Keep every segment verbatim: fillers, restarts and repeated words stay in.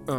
Uh.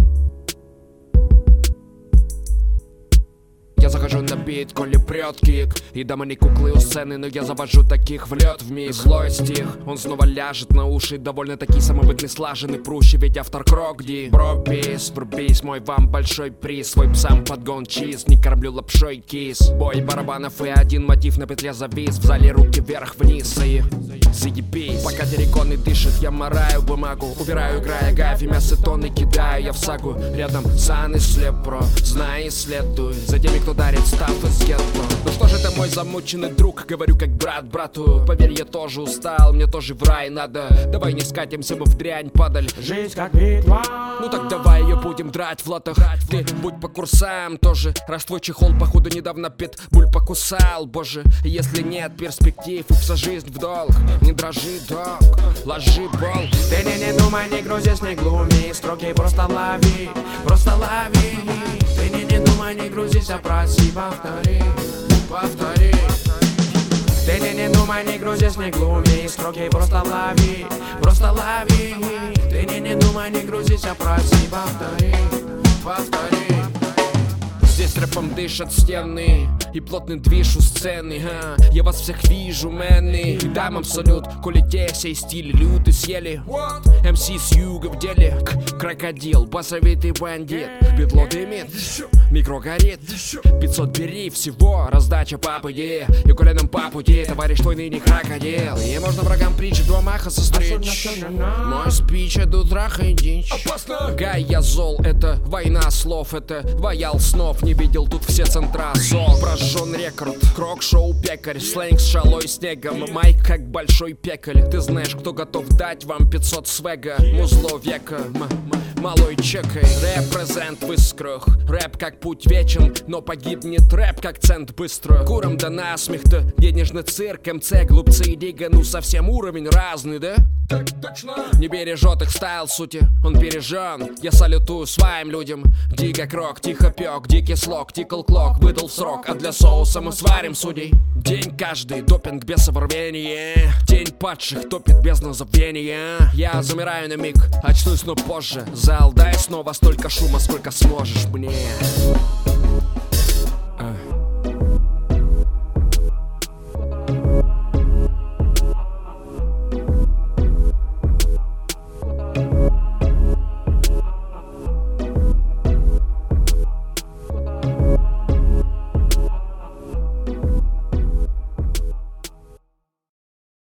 Я захожу на бит, коли прет кик. И дома не куклы у сцены, но я завожу таких в лед вмиг. Злой стих, он снова ляжет на уши. Довольно-таки самобытный, слаженный, прущий, ведь автор крокди. Пробис, врубись, мой вам большой приз. Свой псам подгон чиз, не кормлю лапшой кис. Бой барабанов и один мотив на петле завис. В зале руки вверх-вниз и заебись. Пока терриконы дышит, я мораю бумагу. Убираю, играя гайф, и мясо тонны кидаю я в сагу. Рядом сан и слепро, знай и следуй за теми, кто дарит став из гетто. Ну что же ты, мой замученный друг, говорю как брат брату. Поверь, я тоже устал, мне тоже в рай надо. Давай не скатимся мы в дрянь, падаль. Жизнь как битва. Ну так давай ее будем драть в латах. Ты будь по курсам тоже. Раз твой чехол походу недавно питбуль покусал, боже. Если нет перспектив и вся жизнь в долг, не дрожи, дог, ложи бол. Ты не, не думай, не грузись, не глуми. Строки просто лови, просто лови. Ты не, не думай, не грузись, а проси, повтори, повтори. Ты не, не думай, не грузись, не глуми. Строки просто лови, просто лови. Ты не, не думай, не грузись, а проси, повтори, повтори. Здесь рэпом дышат стены и плотный движ у сцены, а? Я вас всех вижу, мэнны. И дамам салют, коли те сей стиль люты съели. эм си с юга в деле, К крокодил, басовитый бандит. Битло дымит, микро горит, пятьсот бери всего, раздача по пути. И коли нам по пути, товарищ твой ныне крокодил. И можно врагам притчи два маха состричь. Мой спич, это драха и дичь. Гай, я зол, это война слов, это воял снов. Не видел тут все центра, сол, прожжен рекорд. Крок-шоу пекарь, сленг с шалой снегом. Майк как большой пекарь. Ты знаешь, кто готов дать вам пятьсот свега. Музло века, малой чекай. Репрезент в искрах. Рэп как путь вечен, но погибнет рэп как цент быстро. Курам да насмех-то, денежный цирк, эм цэ, глупцы и дига. Ну совсем уровень разный, да? Так точно. Не бережет их стайл сути, он бережен. Я салютую своим людям. Дига крок, тихо пек, дикий слог, тикл клок, выдал срок. А для соуса мы сварим судей. День каждый, допинг без рвения. День падших топит без забвения. Я замираю на миг, очнусь, но позже. Зал, дай снова столько шума, сколько сможешь мне.